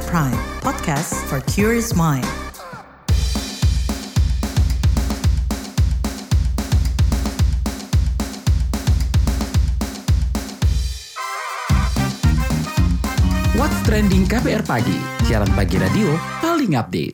Prime, podcast for curious mind. What's Trending KBR Pagi, siaran pagi radio paling update.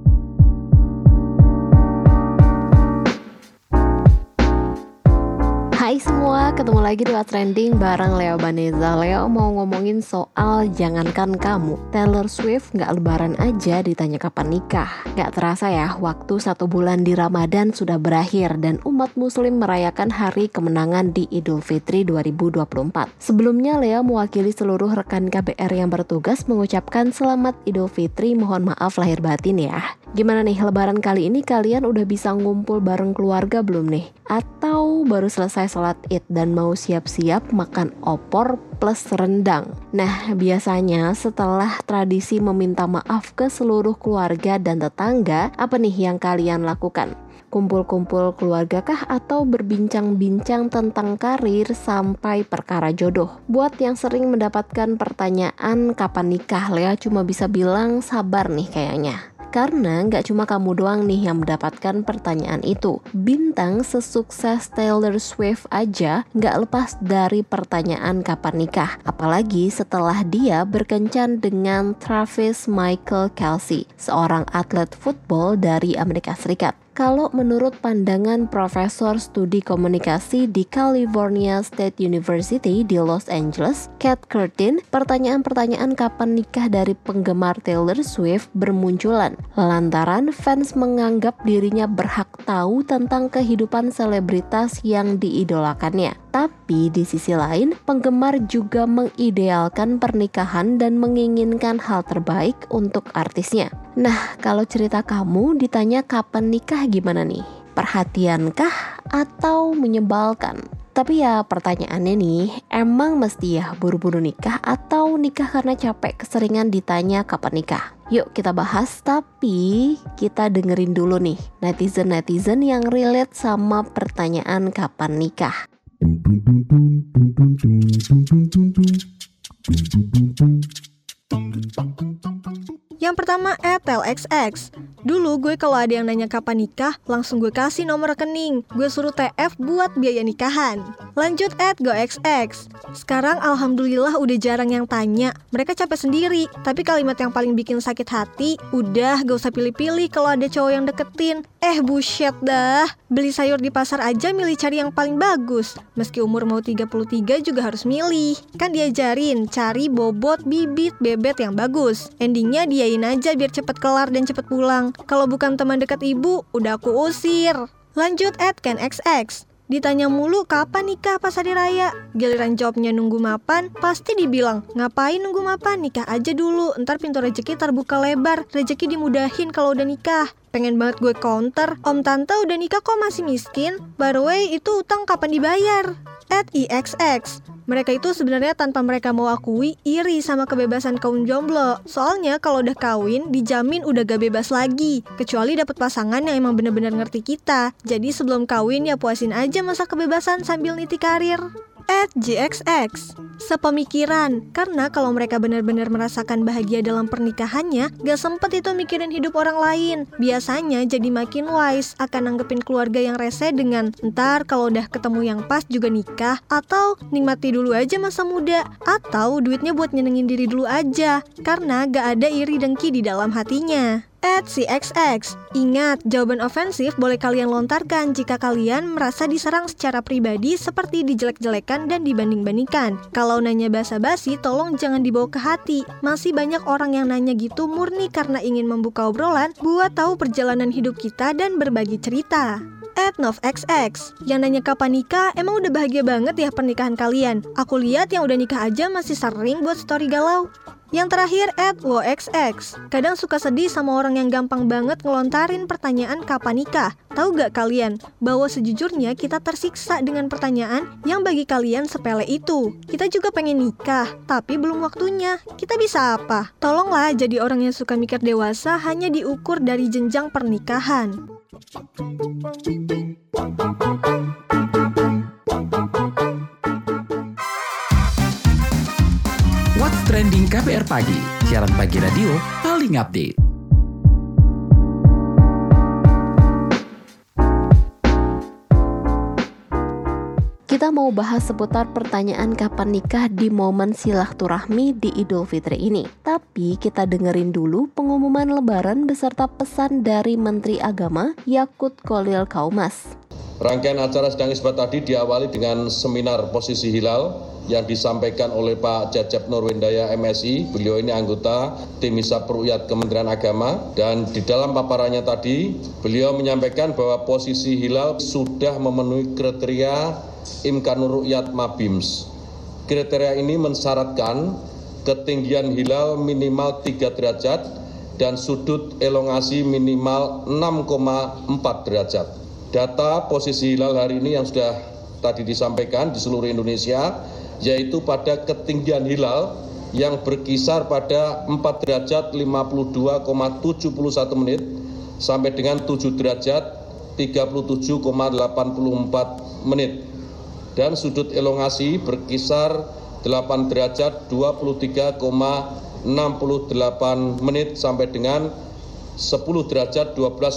Hai semua, ketemu lagi di What's Trending bareng Leo Baneza. Leo mau ngomongin soal jangankan kamu, Taylor Swift gak lebaran aja ditanya kapan nikah. Gak terasa ya, waktu 1 bulan di Ramadan sudah berakhir dan umat muslim merayakan hari kemenangan di Idul Fitri 2024. Sebelumnya Leo mewakili seluruh rekan KBR yang bertugas mengucapkan selamat Idul Fitri, mohon maaf lahir batin ya. Gimana nih lebaran kali ini, kalian udah bisa ngumpul bareng keluarga belum nih? Atau baru selesai sholat id dan mau siap-siap makan opor plus rendang? Nah, biasanya setelah tradisi meminta maaf ke seluruh keluarga dan tetangga, apa nih yang kalian lakukan? Kumpul-kumpul keluarga kah atau berbincang-bincang tentang karir sampai perkara jodoh? Buat yang sering mendapatkan pertanyaan kapan nikah, Lea cuma bisa bilang sabar nih kayaknya. Karena gak cuma kamu doang nih yang mendapatkan pertanyaan itu. Bintang sesukses Taylor Swift aja gak lepas dari pertanyaan kapan nikah. Apalagi setelah dia berkencan dengan Travis Michael Kelce, seorang atlet football dari Amerika Serikat. Kalau menurut pandangan Profesor Studi Komunikasi di California State University di Los Angeles, Kat Curtin, pertanyaan-pertanyaan kapan nikah dari penggemar Taylor Swift bermunculan lantaran fans menganggap dirinya berhak tahu tentang kehidupan selebritas yang diidolakannya. Tapi di sisi lain, penggemar juga mengidealkan pernikahan dan menginginkan hal terbaik untuk artisnya. Nah, kalau cerita kamu ditanya kapan nikah gimana nih? Perhatiankah atau menyebalkan? Tapi ya pertanyaannya nih, emang mesti ya buru-buru nikah atau nikah karena capek keseringan ditanya kapan nikah? Yuk kita bahas, tapi kita dengerin dulu nih netizen-netizen yang relate sama pertanyaan kapan nikah. Yang pertama, @LXX. Dulu gue kalau ada yang nanya kapan nikah, langsung gue kasih nomor rekening. Gue suruh TF buat biaya nikahan. Lanjut @GoXX. Sekarang alhamdulillah udah jarang yang tanya. Mereka capek sendiri. Tapi kalimat yang paling bikin sakit hati, udah gak usah pilih-pilih kalau ada cowok yang deketin. Bullshit dah. Beli sayur di pasar aja milih cari yang paling bagus. Meski umur mau 33 juga harus milih. Kan diajarin cari bobot, bibit, bebet yang bagus. Endingnya diain aja biar cepet kelar dan cepet pulang. Kalau bukan teman dekat ibu, udah aku usir. Lanjut @KenXX. Ditanya mulu kapan nikah pas hari raya. Giliran jawabnya nunggu mapan, pasti dibilang ngapain nunggu mapan, nikah aja dulu, ntar pintu rezeki terbuka lebar, rezeki dimudahin kalau udah nikah. Pengen banget gue counter, om tante udah nikah kok masih miskin, by the way itu utang kapan dibayar? @IXX. Mereka itu sebenarnya tanpa mereka mau akui iri sama kebebasan kaum jomblo. Soalnya kalau udah kawin dijamin udah gak bebas lagi, kecuali dapet pasangan yang emang bener-bener ngerti kita. Jadi sebelum kawin ya puasin aja masa kebebasan sambil niti karir. @GXX. Sepemikiran, karena kalau mereka benar-benar merasakan bahagia dalam pernikahannya, gak sempet itu mikirin hidup orang lain. Biasanya jadi makin wise akan nanggepin keluarga yang rese dengan ntar kalau udah ketemu yang pas juga nikah, atau nikmati dulu aja masa muda, atau duitnya buat nyenengin diri dulu aja, karena gak ada iri dengki di dalam hatinya. @CXX. Ingat, jawaban ofensif boleh kalian lontarkan jika kalian merasa diserang secara pribadi seperti dijelek-jelekan dan dibanding-bandingkan. Kalau nanya basa-basi, tolong jangan dibawa ke hati. Masih banyak orang yang nanya gitu murni karena ingin membuka obrolan buat tahu perjalanan hidup kita dan berbagi cerita. @NovXX. Yang nanya kapan nikah, emang udah bahagia banget ya pernikahan kalian? Aku lihat yang udah nikah aja masih sering buat story galau. Yang terakhir @WoXX. Kadang suka sedih sama orang yang gampang banget ngelontarin pertanyaan kapan nikah. Tahu gak kalian bahwa sejujurnya kita tersiksa dengan pertanyaan yang bagi kalian sepele itu. Kita juga pengen nikah, tapi belum waktunya. Kita bisa apa? Tolonglah jadi orang yang suka mikir dewasa hanya diukur dari jenjang pernikahan. What's Trending KBR Pagi, siaran pagi radio paling update. Kita mau bahas seputar pertanyaan kapan nikah di momen silaturahmi di Idul Fitri ini. Tapi kita dengerin dulu pengumuman Lebaran beserta pesan dari Menteri Agama Yakut Kholil Kaumas. Rangkaian acara sidang isbat tadi diawali dengan seminar posisi hilal yang disampaikan oleh Pak Cecep Nurwendaya MSI. Beliau ini anggota tim Hisab Ruqyat Kementerian Agama, dan di dalam paparannya tadi beliau menyampaikan bahwa posisi hilal sudah memenuhi kriteria Imkanur Ruqyat Mabims. Kriteria ini mensyaratkan ketinggian hilal minimal 3 derajat dan sudut elongasi minimal 6,4 derajat. Data posisi hilal hari ini yang sudah tadi disampaikan di seluruh Indonesia, yaitu pada ketinggian hilal yang berkisar pada 4 derajat 52,71 menit sampai dengan 7 derajat 37,84 menit. Dan sudut elongasi berkisar 8 derajat 23,68 menit sampai dengan 10 derajat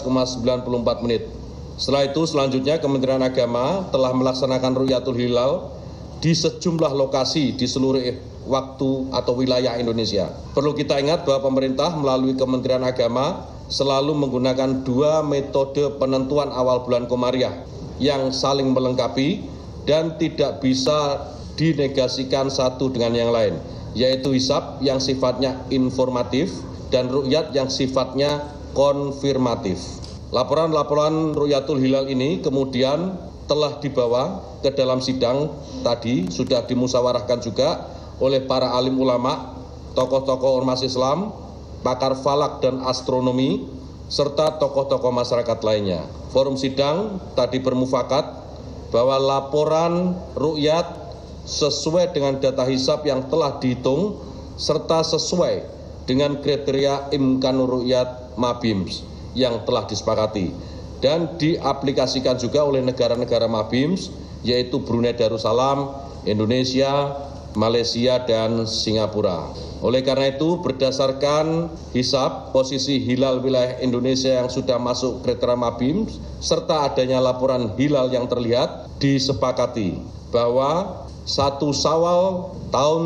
12,94 menit. Setelah itu selanjutnya Kementerian Agama telah melaksanakan Ruqyatul Hilal di sejumlah lokasi di seluruh waktu atau wilayah Indonesia. Perlu kita ingat bahwa pemerintah melalui Kementerian Agama selalu menggunakan 2 metode penentuan awal bulan Komariah yang saling melengkapi dan tidak bisa dinegasikan satu dengan yang lain, yaitu hisab yang sifatnya informatif dan ruqyat yang sifatnya konfirmatif. Laporan-laporan Ruqyatul Hilal ini kemudian telah dibawa ke dalam sidang tadi, sudah dimusyawarahkan juga oleh para alim ulama, tokoh-tokoh ormas Islam, pakar falak dan astronomi, serta tokoh-tokoh masyarakat lainnya. Forum sidang tadi bermufakat bahwa laporan ruqyat sesuai dengan data hisab yang telah dihitung serta sesuai dengan kriteria Imkanur Ruqyat Mabims yang telah disepakati dan diaplikasikan juga oleh negara-negara Mabims, yaitu Brunei Darussalam, Indonesia, Malaysia, dan Singapura. Oleh karena itu, berdasarkan hisab posisi hilal wilayah Indonesia yang sudah masuk kriteria Mabims serta adanya laporan hilal yang terlihat, disepakati bahwa 1 Syawal tahun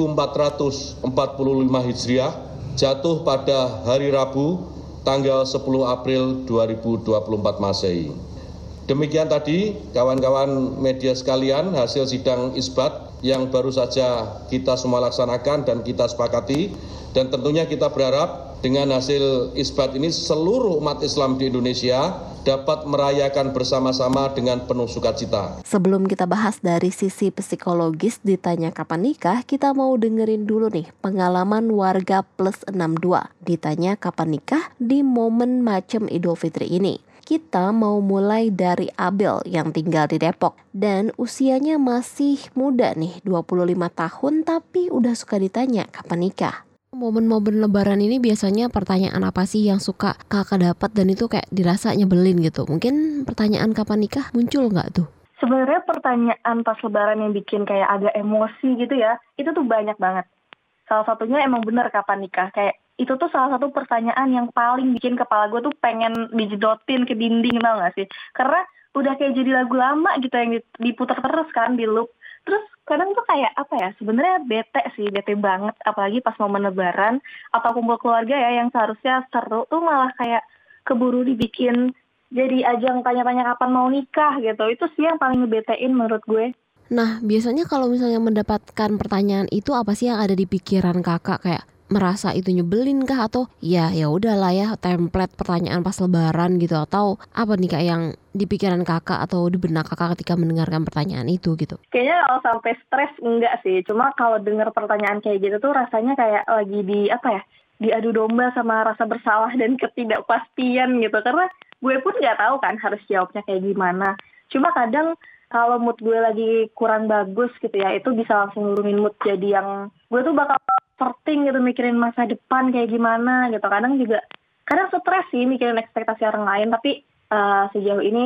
1445 Hijriah jatuh pada hari Rabu tanggal 10 April 2024 Masehi. Demikian tadi kawan-kawan media sekalian hasil sidang isbat yang baru saja kita semua laksanakan dan kita sepakati, dan tentunya kita berharap dengan hasil isbat ini seluruh umat Islam di Indonesia dapat merayakan bersama-sama dengan penuh sukacita. Sebelum kita bahas dari sisi psikologis ditanya kapan nikah, kita mau dengerin dulu nih pengalaman warga plus 62 ditanya kapan nikah di momen macem Idul Fitri ini. Kita mau mulai dari Abel yang tinggal di Depok dan usianya masih muda nih, 25 tahun, tapi udah suka ditanya kapan nikah. Momen-momen lebaran ini biasanya pertanyaan apa sih yang suka kakak dapat dan itu kayak dirasa nyebelin gitu? Mungkin pertanyaan kapan nikah muncul nggak tuh? Sebenarnya pertanyaan pas lebaran yang bikin kayak agak emosi gitu ya, itu tuh banyak banget. Salah satunya emang bener kapan nikah. Kayak itu tuh salah satu pertanyaan yang paling bikin kepala gue tuh pengen dijedotin ke dinding, tau gak sih? Karena udah kayak jadi lagu lama gitu yang diputar terus kan di loop. Terus kadang tuh kayak apa ya, sebenarnya bete banget, apalagi pas momen lebaran atau kumpul keluarga ya yang seharusnya seru tuh malah kayak keburu dibikin jadi ajang tanya-tanya kapan mau nikah gitu. Itu sih yang paling ngebetein menurut gue. Nah, biasanya kalau misalnya mendapatkan pertanyaan itu apa sih yang ada di pikiran kakak? Kayak merasa itu nyebelin kah, atau ya udahlah ya template pertanyaan pas lebaran gitu, atau apa nih kak yang di pikiran kakak atau di benak kakak ketika mendengarkan pertanyaan itu gitu? Kayaknya kalau sampai stres enggak sih, cuma kalau dengar pertanyaan kayak gitu tuh rasanya kayak lagi diadu domba sama rasa bersalah dan ketidakpastian gitu, karena gue pun nggak tahu kan harus jawabnya kayak gimana. Cuma kadang kalau mood gue lagi kurang bagus gitu ya, itu bisa langsung nurunin mood jadi yang gue tuh bakal overthinking gitu, mikirin masa depan kayak gimana gitu. Kadang stres sih mikirin ekspektasi orang lain, tapi sejauh ini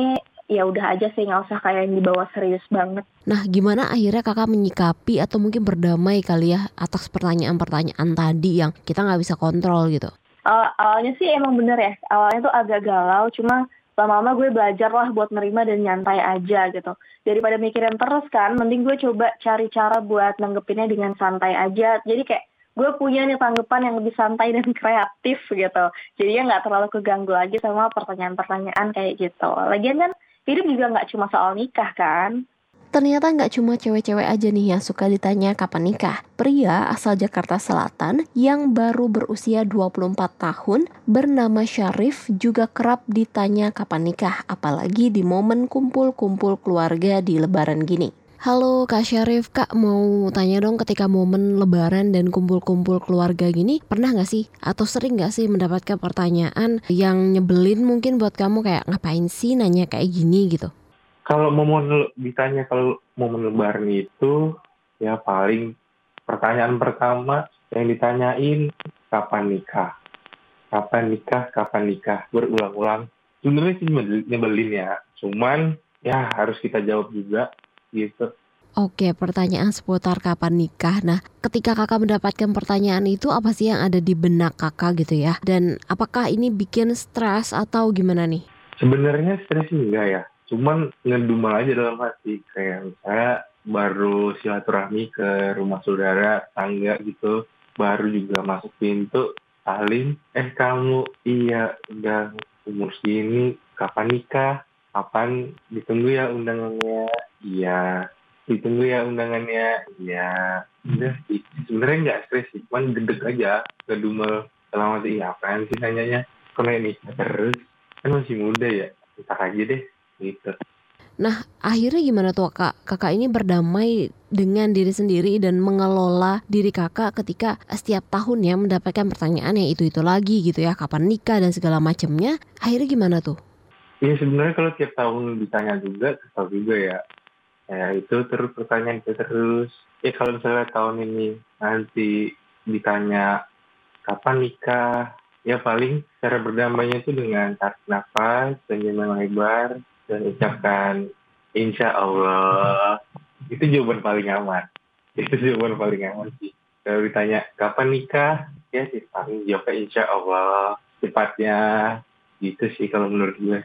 ya udah aja sih, nggak usah kayak yang dibawa serius banget. Nah, gimana akhirnya kakak menyikapi atau mungkin berdamai kali ya atas pertanyaan-pertanyaan tadi yang kita nggak bisa kontrol gitu? Awalnya sih emang bener ya, awalnya tuh agak galau, cuma lama-lama gue belajar lah buat nerima dan nyantai aja gitu. Daripada mikirin terus kan, mending gue coba cari cara buat nanggepinnya dengan santai aja. Jadi kayak gue punya nih tanggapan yang lebih santai dan kreatif gitu. Jadinya nggak terlalu keganggu lagi sama pertanyaan-pertanyaan kayak gitu. Lagian kan hidup juga nggak cuma soal nikah kan. Ternyata nggak cuma cewek-cewek aja nih yang suka ditanya kapan nikah. Pria asal Jakarta Selatan yang baru berusia 24 tahun bernama Syarif juga kerap ditanya kapan nikah, apalagi di momen kumpul-kumpul keluarga di Lebaran gini. Halo Kak Syarif, Kak mau tanya dong, ketika momen Lebaran dan kumpul-kumpul keluarga gini, pernah gak sih atau sering gak sih mendapatkan pertanyaan yang nyebelin mungkin buat kamu, kayak ngapain sih nanya kayak gini gitu? Kalau ditanya kalau momen Lebaran itu, ya paling pertanyaan pertama yang ditanyain, kapan nikah? Kapan nikah? Kapan nikah? Berulang-ulang. Sebenarnya sih nyebelin ya, cuman ya harus kita jawab juga gitu. Oke, pertanyaan seputar kapan nikah. Nah, ketika kakak mendapatkan pertanyaan itu, apa sih yang ada di benak kakak gitu ya? Dan apakah ini bikin stres atau gimana nih? Sebenarnya stres enggak ya. Cuman ngedumel aja dalam hati, kayak misalnya baru silaturahmi ke rumah saudara, tangga gitu, baru juga masuk pintu, salim, kamu iya udah umur segini, kapan nikah? Kapan ditunggu ya undangannya? Iya, ditunggu ya undangannya. Iya, udah sebenarnya nggak stres sih, cuman gedeg aja, ngedumel dalam hati, apaan sih nanyanya? Karena nikah terus, kan masih muda ya, ntar aja deh. Gitu. Nah, akhirnya gimana tuh kak? Kakak ini berdamai dengan diri sendiri dan mengelola diri kakak ketika setiap tahun ya mendapatkan pertanyaan yang itu lagi gitu ya, kapan nikah dan segala macamnya. Akhirnya gimana tuh? Iya, sebenarnya kalau tiap tahun ditanya juga, kesal juga ya. Ya itu terus pertanyaan itu terus. Ya kalau misalnya tahun ini nanti ditanya kapan nikah, ya paling cara berdamainya itu dengan tarik nafas, senyum lebar, dan ucapkan insya Allah. Itu jawaban paling aman. Itu jawaban paling aman sih. Kalau ditanya kapan nikah, ya sih paling jawabnya insya Allah cepatnya. Gitu sih kalau menurut gue.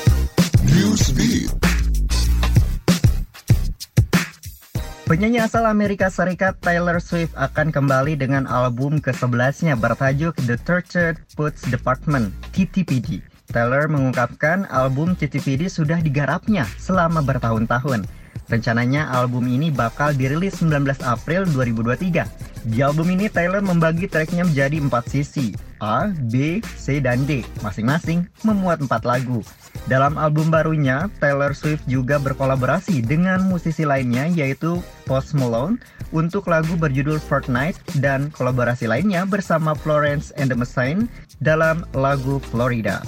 Penyanyi asal Amerika Serikat Taylor Swift akan kembali dengan album ke-11-nya bertajuk The Tortured Poets Department, TTPD. Taylor mengungkapkan album TTPD sudah digarapnya selama bertahun-tahun. Rencananya album ini bakal dirilis 19 April 2023. Di album ini Taylor membagi tracknya menjadi 4 sisi, A, B, C, dan D. Masing-masing memuat 4 lagu. Dalam album barunya, Taylor Swift juga berkolaborasi dengan musisi lainnya yaitu Post Malone untuk lagu berjudul Fortnite dan kolaborasi lainnya bersama Florence and the Machine dalam lagu Florida.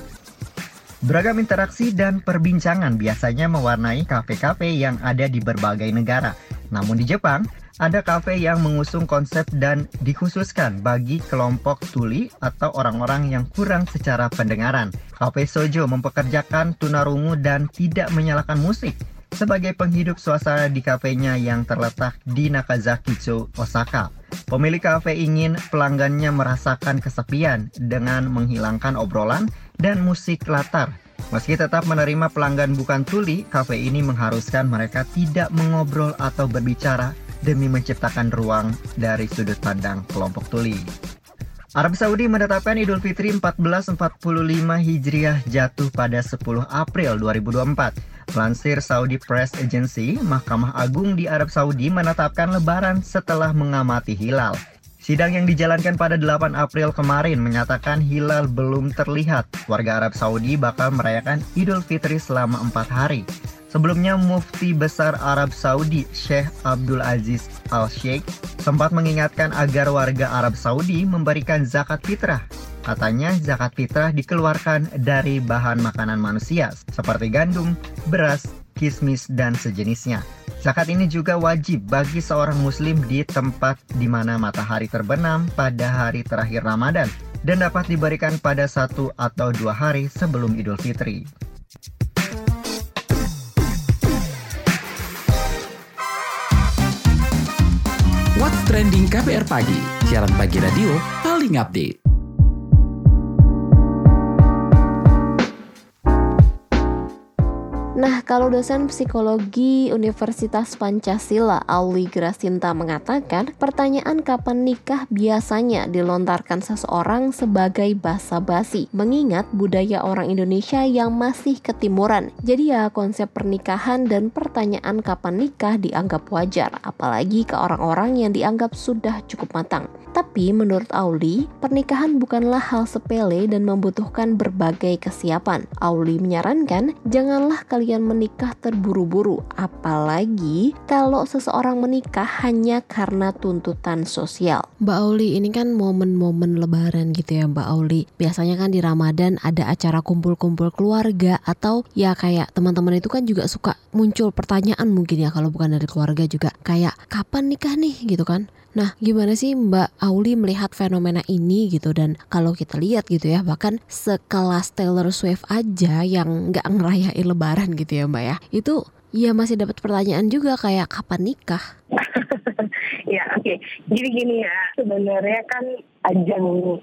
Beragam interaksi dan perbincangan biasanya mewarnai kafe-kafe yang ada di berbagai negara. Namun di Jepang, ada kafe yang mengusung konsep dan dikhususkan bagi kelompok tuli atau orang-orang yang kurang secara pendengaran. Kafe Sojo mempekerjakan tunarungu dan tidak menyalakan musik sebagai penghidup suasana di kafenya yang terletak di Nakazakicho, Osaka. Pemilik kafe ingin pelanggannya merasakan kesepian dengan menghilangkan obrolan dan musik latar. Meski tetap menerima pelanggan bukan tuli, kafe ini mengharuskan mereka tidak mengobrol atau berbicara demi menciptakan ruang dari sudut pandang kelompok tuli. Arab Saudi menetapkan Idul Fitri 1445 Hijriah jatuh pada 10 April 2024. Melansir Saudi Press Agency, Mahkamah Agung di Arab Saudi menetapkan Lebaran setelah mengamati hilal. Sidang yang dijalankan pada 8 April kemarin menyatakan hilal belum terlihat. Warga Arab Saudi bakal merayakan Idul Fitri selama 4 hari. Sebelumnya, Mufti Besar Arab Saudi, Sheikh Abdul Aziz Al-Sheikh, sempat mengingatkan agar warga Arab Saudi memberikan zakat fitrah. Katanya zakat fitrah dikeluarkan dari bahan makanan manusia, seperti gandum, beras, kismis, dan sejenisnya. Zakat ini juga wajib bagi seorang muslim di tempat di mana matahari terbenam pada hari terakhir Ramadan dan dapat diberikan pada 1 atau 2 hari sebelum Idul Fitri. Trending KBR Pagi, siaran pagi radio paling update. Nah, kalau dosen psikologi Universitas Pancasila Auli Grasinta mengatakan, pertanyaan kapan nikah biasanya dilontarkan seseorang sebagai basa-basi, mengingat budaya orang Indonesia yang masih ketimuran. Jadi ya, konsep pernikahan dan pertanyaan kapan nikah dianggap wajar, apalagi ke orang-orang yang dianggap sudah cukup matang. Tapi menurut Auli, pernikahan bukanlah hal sepele dan membutuhkan berbagai kesiapan. Auli menyarankan, janganlah kalian menikah terburu-buru, apalagi kalau seseorang menikah hanya karena tuntutan sosial. Mbak Auli, ini kan momen-momen lebaran gitu ya Mbak Auli. Biasanya kan di Ramadan ada acara kumpul-kumpul keluarga, atau ya kayak teman-teman itu kan juga suka muncul pertanyaan mungkin ya kalau bukan dari keluarga juga. Kayak kapan nikah nih gitu kan. Nah, gimana sih Mbak Auli melihat fenomena ini gitu? Dan kalau kita lihat gitu ya, bahkan sekelas Taylor Swift aja yang nggak ngerayain lebaran gitu ya Mbak ya, itu ya masih dapat pertanyaan juga kayak kapan nikah? Ya, oke. Jadi gini ya, sebenarnya kan ajang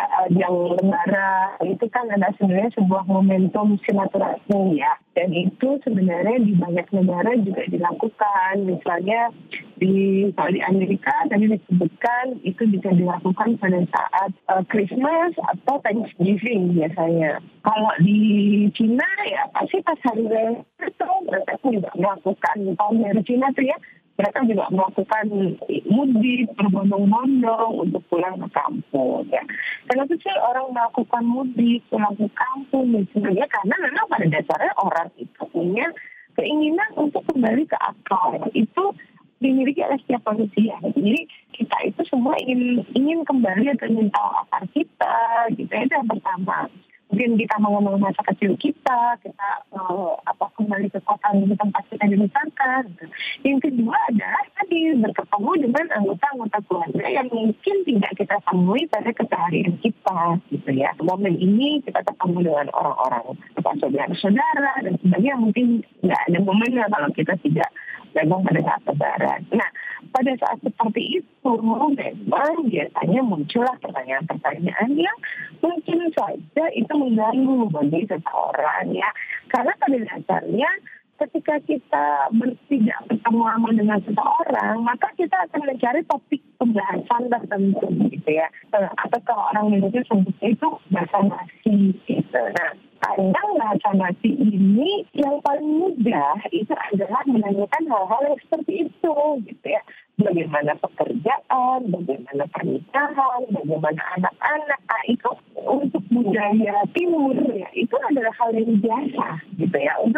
lebaran itu kan ada sebenarnya sebuah momentum silaturahmi ya. Dan itu sebenarnya di banyak negara juga dilakukan. Misalnya kalau di Amerika tadi disebutkan itu bisa dilakukan pada saat Christmas atau Thanksgiving biasanya. Kalau di Cina ya pasti pas hari raya itu mereka juga melakukan, tahun dari Cina tuh ya, mereka juga melakukan mudik berbondong-bondong untuk pulang ke kampung ya. Kenapa sih orang melakukan mudik pulang ke kampung? Sebenarnya karena memang pada dasarnya orang itu punya keinginan untuk kembali ke akal. Itu dimiliki oleh setiap manusia. Jadi kita itu semua ingin kembali atau ingin tahu akar kita, gitu. Itu yang pertama. Mungkin kita mengenal masa kecil kita kembali ke kota di tempat kita dibesarkan. Gitu. Yang kedua adalah tadi bertemu dengan anggota-anggota keluarga yang mungkin tidak kita temui pada keseharian kita, gitu ya. Momen ini kita ketemu dengan orang-orang, saudara-saudara dan sebagainya, mungkin nggak ada momennya kalau kita tidak memang pada saat lebaran. Nah, pada saat seperti itu memang biasanya muncullah pertanyaan-pertanyaan yang mungkin saja itu mengganggu bagi seseorang ya. Karena pada dasarnya ketika kita tidak bertemu lama dengan seseorang, maka kita akan mencari topik pembahasan tertentu gitu ya. Atau kalau orang Indonesia sebutnya itu basa-basi gitu. Nah, kadang bahasa basi ini yang paling mudah itu adalah menanyakan hal-hal yang seperti itu gitu ya. Bagaimana pekerjaan, bagaimana pernikahan, bagaimana anak-anak. Itu untuk budaya timur ya, itu adalah hal yang biasa gitu ya. Untuk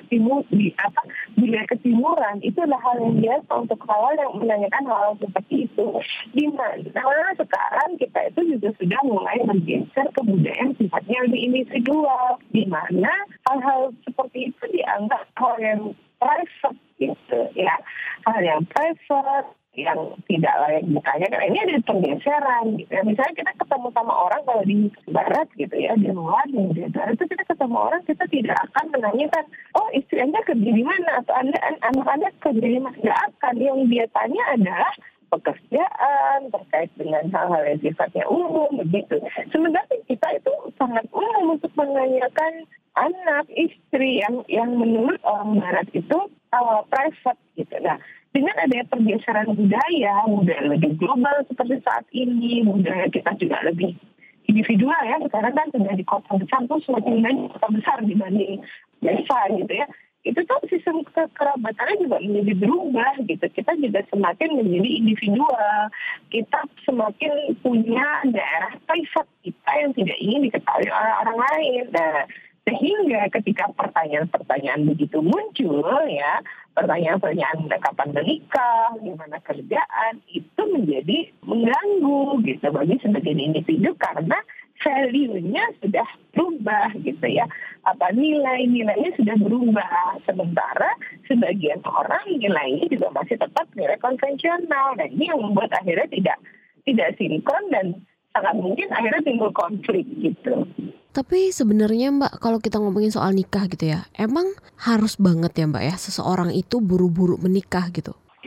budaya ketimuran itu adalah hal yang biasa untuk hal yang menanyakan hal seperti itu. Di mana sekarang kita itu juga sudah mulai bergeser ke budaya yang sifatnya lebih individual, di mana hal-hal seperti itu dianggap hal yang private gitu ya, hal yang private yang tidak layak ditanyakan. Ini ada pergeseran gitu ya. Misalnya kita ketemu sama orang kalau di barat gitu ya, di luar di barat itu kita ketemu orang, kita tidak akan menanyakan, oh istri Anda kerja di mana atau anak Anda kerja di mana. Tidak akan. Yang dia tanya adalah pekerjaan terkait dengan hal-hal yang sifatnya umum begitu. Sementara kita itu sangat umum untuk menanyakan anak, istri yang menurut orang barat itu private gitu. Nah, dengan adanya pergeseran budaya lebih global seperti saat ini, budaya kita juga lebih individual ya. Sekarang kan sudah di kota besar tuh semakin banyak kota besar dibanding desa gitu ya. Itu tuh sistem kekerabatannya juga menjadi berubah gitu. Kita juga semakin menjadi individual. Kita semakin punya daerah private kita yang tidak ingin diketahui oleh orang lain. Nah, sehingga ketika pertanyaan-pertanyaan begitu muncul ya, pertanyaan-pertanyaan kapan menikah, gimana kerjaan, itu menjadi mengganggu gitu bagi sebagian individu karena value-nya sudah berubah gitu ya. Nilai-nilainya sudah berubah. Sementara sebagian orang nilainya juga masih tetap nilai konvensional. Nah, ini yang membuat akhirnya tidak sinkron dan sangat mungkin akhirnya timbul konflik gitu. Tapi sebenarnya Mbak, kalau kita ngomongin soal nikah gitu ya, emang harus banget ya Mbak ya seseorang itu buru-buru menikah gitu?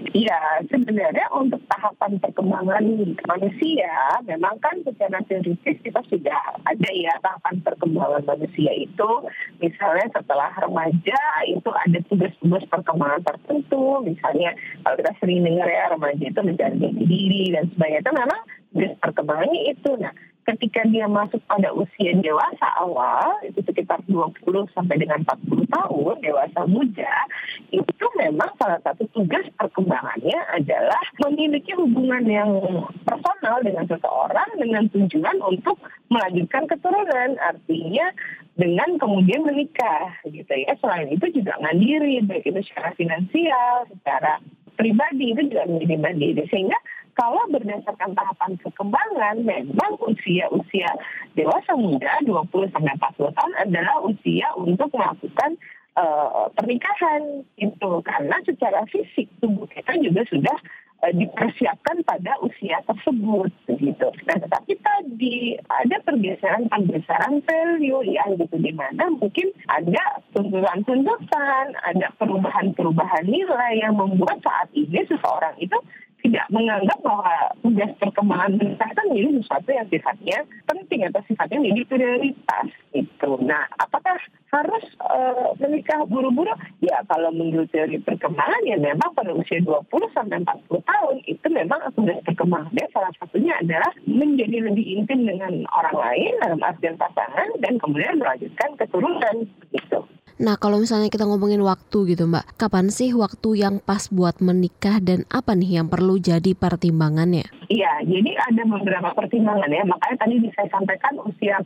Ya, sebenarnya untuk tahapan perkembangan manusia, memang kan secara teoritis kita sudah ada ya tahapan perkembangan manusia itu. Misalnya setelah remaja itu ada tugas-tugas perkembangan tertentu. Misalnya kalau kita sering dengar ya remaja itu mencari jati diri dan sebagainya, itu memang tugas perkembangannya itu. Nah, ketika dia masuk pada usia dewasa awal, itu sekitar 20 sampai dengan 40 tahun, dewasa muda, itu memang salah satu tugas perkembangannya adalah memiliki hubungan yang personal dengan seseorang dengan tujuan untuk melanjutkan keturunan. Artinya dengan kemudian menikah, gitu ya. Selain itu juga mandiri, baik itu secara finansial, secara pribadi, itu juga menjadi mandiri. Sehingga kalau berdasarkan tahapan perkembangan, memang usia dewasa muda 20 sampai 40 tahun adalah usia untuk melakukan pernikahan itu, karena secara fisik tubuh kita juga sudah dipersiapkan pada usia tersebut begitu. Nah, tetapi tadi ada pergeseran value ya gitu, di mana mungkin ada tuntutan, ada perubahan nilai yang membuat saat ini seseorang itu tidak menganggap bahwa tugas perkembangan menikah kan menjadi sesuatu yang sifatnya penting atau sifatnya menjadi prioritas itu. Nah, apakah harus menikah buru-buru? Ya, kalau menurut teori perkembangan ya memang pada usia 20 sampai 40 tahun itu memang tugas perkembangannya salah satunya adalah menjadi lebih intim dengan orang lain dalam artian pasangan dan kemudian melanjutkan keturunan gitu. Nah, kalau misalnya kita ngomongin waktu gitu Mbak, kapan sih waktu yang pas buat menikah dan apa nih yang perlu jadi pertimbangannya? Iya, jadi ada beberapa pertimbangan ya. Makanya tadi saya sampaikan usia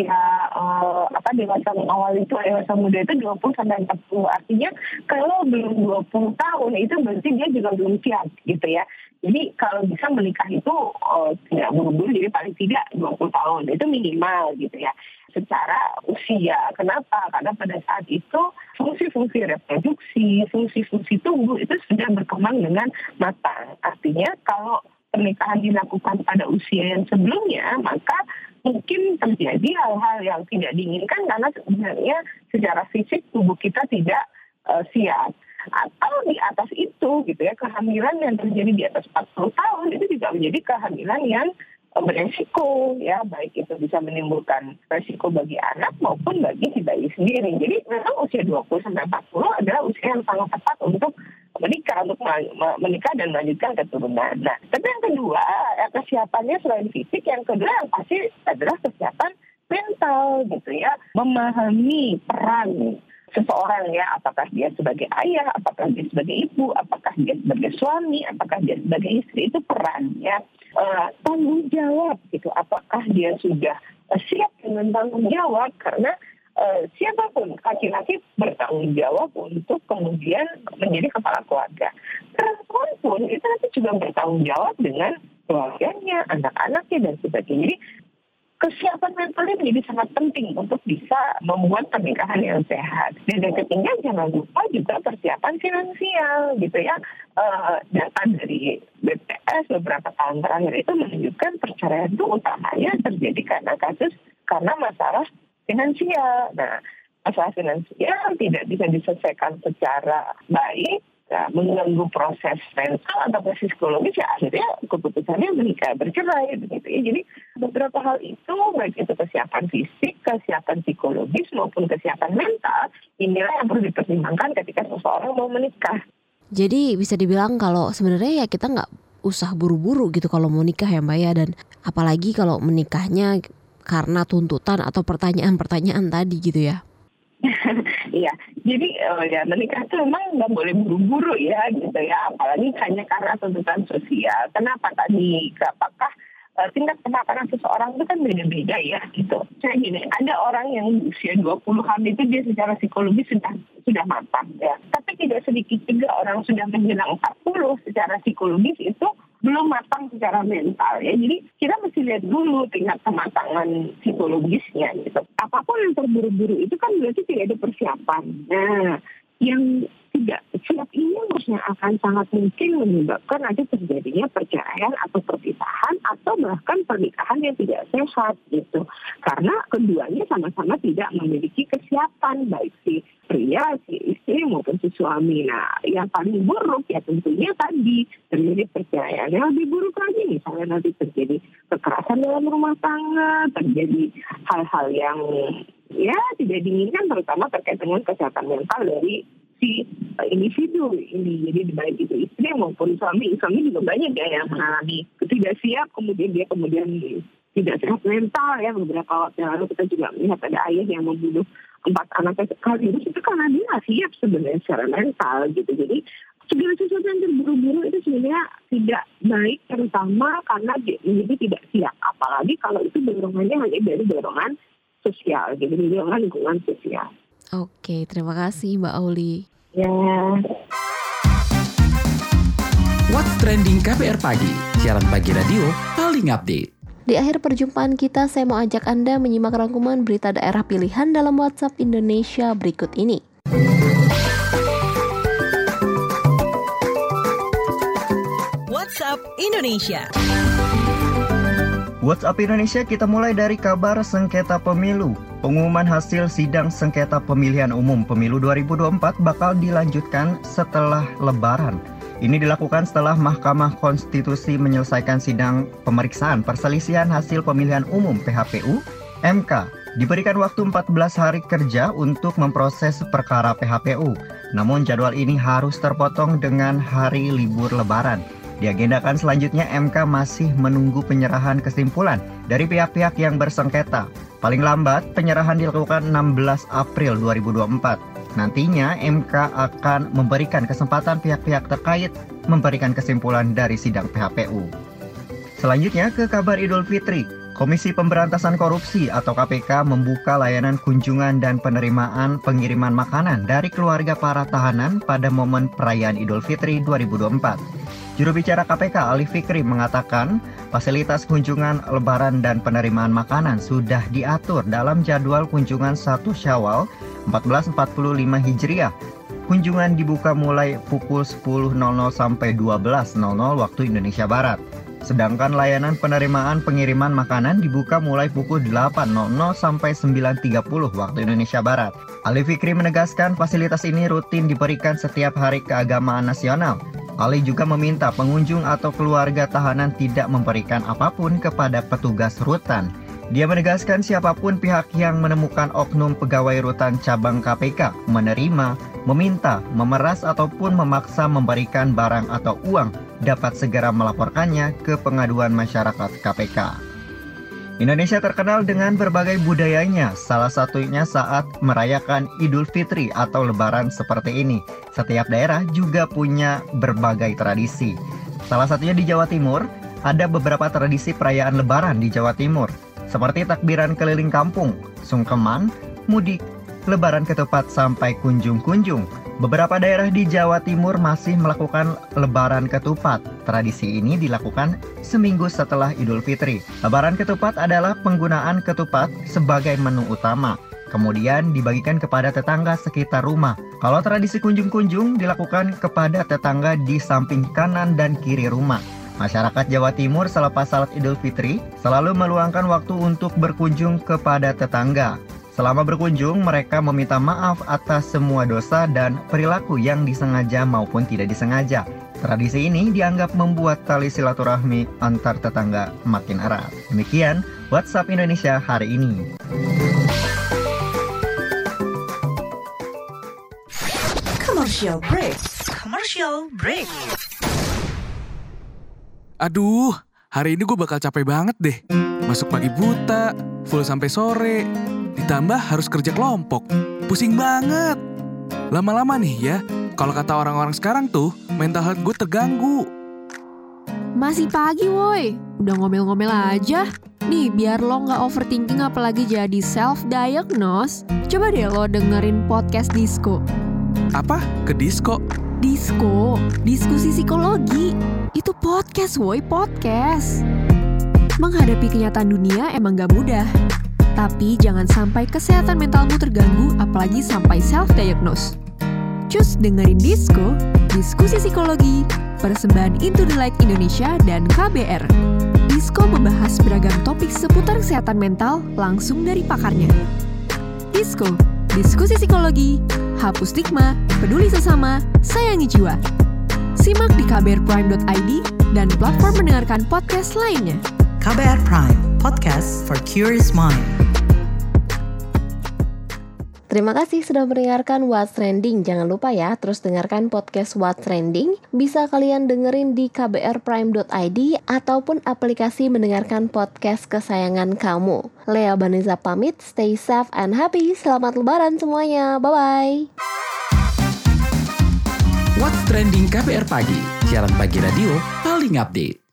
dewasa awal itu, dewasa muda itu 20 sampai 40. Artinya kalau belum 20 tahun itu berarti dia juga belum siap gitu ya. Jadi kalau bisa menikah itu tidak buru-buru, jadi paling tidak 20 tahun itu minimal gitu ya. Secara usia. Kenapa? Karena pada saat itu fungsi-fungsi reproduksi, fungsi-fungsi tubuh itu sudah berkembang dengan matang. Artinya kalau pernikahan dilakukan pada usia yang sebelumnya, maka mungkin terjadi hal-hal yang tidak diinginkan karena sebenarnya secara fisik tubuh kita tidak siap. Atau di atas itu gitu ya, kehamilan yang terjadi di atas 40 tahun itu juga menjadi kehamilan yang beresiko ya, baik itu bisa menimbulkan resiko bagi anak maupun bagi si bayi sendiri. Jadi memang usia 20 sampai 40 adalah usia yang sangat tepat untuk menikah dan melanjutkan keturunan. Nah, tapi yang kedua, kesiapannya selain fisik, yang kedua yang pasti adalah kesiapan mental gitu ya, memahami peran seseorang ya, apakah dia sebagai ayah, apakah dia sebagai ibu, apakah dia sebagai suami, apakah dia sebagai istri, itu perannya. Tanggung jawab gitu, apakah dia sudah siap dengan tanggung jawab, karena siapapun laki-laki bertanggung jawab untuk kemudian menjadi kepala keluarga. Perempuan pun itu nanti juga bertanggung jawab dengan keluarganya, anak-anaknya dan sebagainya. Jadi kesiapan mentalnya menjadi sangat penting untuk bisa membuat pernikahan yang sehat. Dan yang ketiga, jangan lupa juga persiapan finansial gitu ya. Data dari BPS beberapa tahun terakhir itu menunjukkan perceraian itu utamanya terjadi karena masalah finansial. Nah, masalah finansial tidak bisa diselesaikan secara baik, ya, mengganggu proses mental atau proses psikologis, ya akhirnya keputusannya menikah, bercerai begitu ya. Jadi beberapa hal itu, baik itu kesiapan fisik, kesiapan psikologis maupun kesiapan mental, inilah yang perlu dipertimbangkan ketika seseorang mau menikah. Jadi bisa dibilang kalau sebenarnya ya kita nggak usah buru-buru gitu kalau mau nikah ya Mbak ya, dan apalagi kalau menikahnya karena tuntutan atau pertanyaan-pertanyaan tadi gitu ya. Iya, jadi ya menikah itu memang nggak boleh buru-buru ya gitu ya, apalagi hanya karena tuntutan sosial. Kenapa tadi? Apakah tingkat kematangan seseorang itu kan beda-beda ya gitu. Saya gini, ada orang yang usia 20-an itu dia secara psikologis sudah matang ya. Tapi tidak sedikit juga orang sudah menjelang 40 secara psikologis itu belum matang secara mental ya. Jadi kita mesti lihat dulu tingkat kematangan psikologisnya gitu. Apapun yang terburu-buru itu kan berarti tidak ada persiapan. Nah, yang tidak siap ini harusnya akan sangat mungkin menyebabkan ada terjadinya perceraian atau perpisahan atau bahkan pernikahan yang tidak sehat gitu. Karena keduanya sama-sama tidak memiliki kesiapan, baik si pria, si istri maupun si suami. Nah, yang paling buruk ya tentunya tadi terjadi perceraian. Yang lebih buruk lagi misalnya nanti terjadi kekerasan dalam rumah tangga, terjadi hal-hal yang ya tidak diinginkan, terutama terkait dengan kesehatan mental dari si individu ini. Jadi baik itu istri maupun suami juga banyak ya yang mengalami ketidaksiap, kemudian tidak sehat mental ya. Beberapa waktu yang lalu kita juga melihat ada ayah yang membunuh 4 anaknya sekaligus, itu karena dia nggak siap sebenarnya secara mental gitu. Jadi segala sesuatu yang terburu-buru itu sebenarnya tidak baik, terutama karena dia menjadi tidak siap. Apalagi kalau itu dorongannya hanya dari dorongan sosial, gitu, dorongan lingkungan sosial. Oke, terima kasih Mbak Auli. Ya. What's Trending KBR Pagi, siaran pagi radio paling update. Di akhir perjumpaan kita, saya mau ajak Anda menyimak rangkuman berita daerah pilihan dalam WhatsApp Indonesia berikut ini. WhatsApp Indonesia. WhatsApp Indonesia, kita mulai dari kabar sengketa pemilu. Pengumuman hasil sidang sengketa pemilihan umum pemilu 2024 bakal dilanjutkan setelah Lebaran. Ini dilakukan setelah Mahkamah Konstitusi menyelesaikan sidang pemeriksaan perselisihan hasil pemilihan umum PHPU, MK. Diberikan waktu 14 hari kerja untuk memproses perkara PHPU. Namun jadwal ini harus terpotong dengan hari libur Lebaran. Diagendakan selanjutnya MK masih menunggu penyerahan kesimpulan dari pihak-pihak yang bersengketa. Paling lambat penyerahan dilakukan 16 April 2024. Nantinya MK akan memberikan kesempatan pihak-pihak terkait memberikan kesimpulan dari sidang PHPU. Selanjutnya ke kabar Idul Fitri. Komisi Pemberantasan Korupsi atau KPK membuka layanan kunjungan dan penerimaan pengiriman makanan dari keluarga para tahanan pada momen perayaan Idul Fitri 2024. Juru bicara KPK Ali Fikri mengatakan fasilitas kunjungan Lebaran dan penerimaan makanan sudah diatur dalam jadwal kunjungan 1 Syawal 1445 Hijriah. Kunjungan dibuka mulai pukul 10.00 sampai 12.00 waktu Indonesia Barat. Sedangkan layanan penerimaan pengiriman makanan dibuka mulai pukul 8.00 sampai 9.30 waktu Indonesia Barat. Ali Fikri menegaskan fasilitas ini rutin diberikan setiap hari keagamaan nasional. Ali juga meminta pengunjung atau keluarga tahanan tidak memberikan apapun kepada petugas rutan. Dia menegaskan siapapun pihak yang menemukan oknum pegawai rutan cabang KPK menerima, meminta, memeras ataupun memaksa memberikan barang atau uang dapat segera melaporkannya ke pengaduan masyarakat KPK. Indonesia terkenal dengan berbagai budayanya, salah satunya saat merayakan Idul Fitri atau Lebaran seperti ini. Setiap daerah juga punya berbagai tradisi. Salah satunya di Jawa Timur, ada beberapa tradisi perayaan Lebaran di Jawa Timur, seperti takbiran keliling kampung, sungkeman, mudik, Lebaran ketupat sampai kunjung-kunjung. Beberapa daerah di Jawa Timur masih melakukan Lebaran ketupat. Tradisi ini dilakukan seminggu setelah Idul Fitri. Lebaran ketupat adalah penggunaan ketupat sebagai menu utama, kemudian dibagikan kepada tetangga sekitar rumah. Kalau tradisi kunjung-kunjung dilakukan kepada tetangga di samping kanan dan kiri rumah. Masyarakat Jawa Timur selepas salat Idul Fitri selalu meluangkan waktu untuk berkunjung kepada tetangga. Selama berkunjung, mereka meminta maaf atas semua dosa dan perilaku yang disengaja maupun tidak disengaja. Tradisi ini dianggap membuat tali silaturahmi antar tetangga makin erat. Demikian WhatsApp Indonesia hari ini. Commercial break. Commercial break. Aduh, hari ini gue bakal capek banget deh. Masuk pagi buta, full sampai sore. Ditambah harus kerja kelompok. Pusing banget. Lama-lama nih ya, kalau kata orang-orang sekarang tuh, mental health gue terganggu. Masih pagi woi, udah ngomel-ngomel aja. Nih, biar lo gak overthinking apalagi jadi self-diagnose, coba deh lo dengerin podcast Disko. Apa? Ke Disko? Disko, diskusi psikologi. Itu podcast woi, podcast. Menghadapi kenyataan dunia emang gak mudah. Tapi jangan sampai kesehatan mentalmu terganggu, apalagi sampai self-diagnose. Cus dengerin Disko, diskusi psikologi, persembahan Into the Light Indonesia dan KBR. Disko membahas beragam topik seputar kesehatan mental langsung dari pakarnya. Disko, diskusi psikologi, hapus stigma, peduli sesama, sayangi jiwa. Simak di kbrprime.id dan platform mendengarkan podcast lainnya. KBR Prime, podcast for curious mind. Terima kasih sudah mendengarkan What's Trending. Jangan lupa ya, terus dengarkan podcast What's Trending. Bisa kalian dengerin di kbrprime.id ataupun aplikasi mendengarkan podcast kesayangan kamu. Lea Baneza pamit, stay safe and happy. Selamat Lebaran semuanya. Bye-bye. What's Trending KBR Pagi, siaran pagi radio paling update.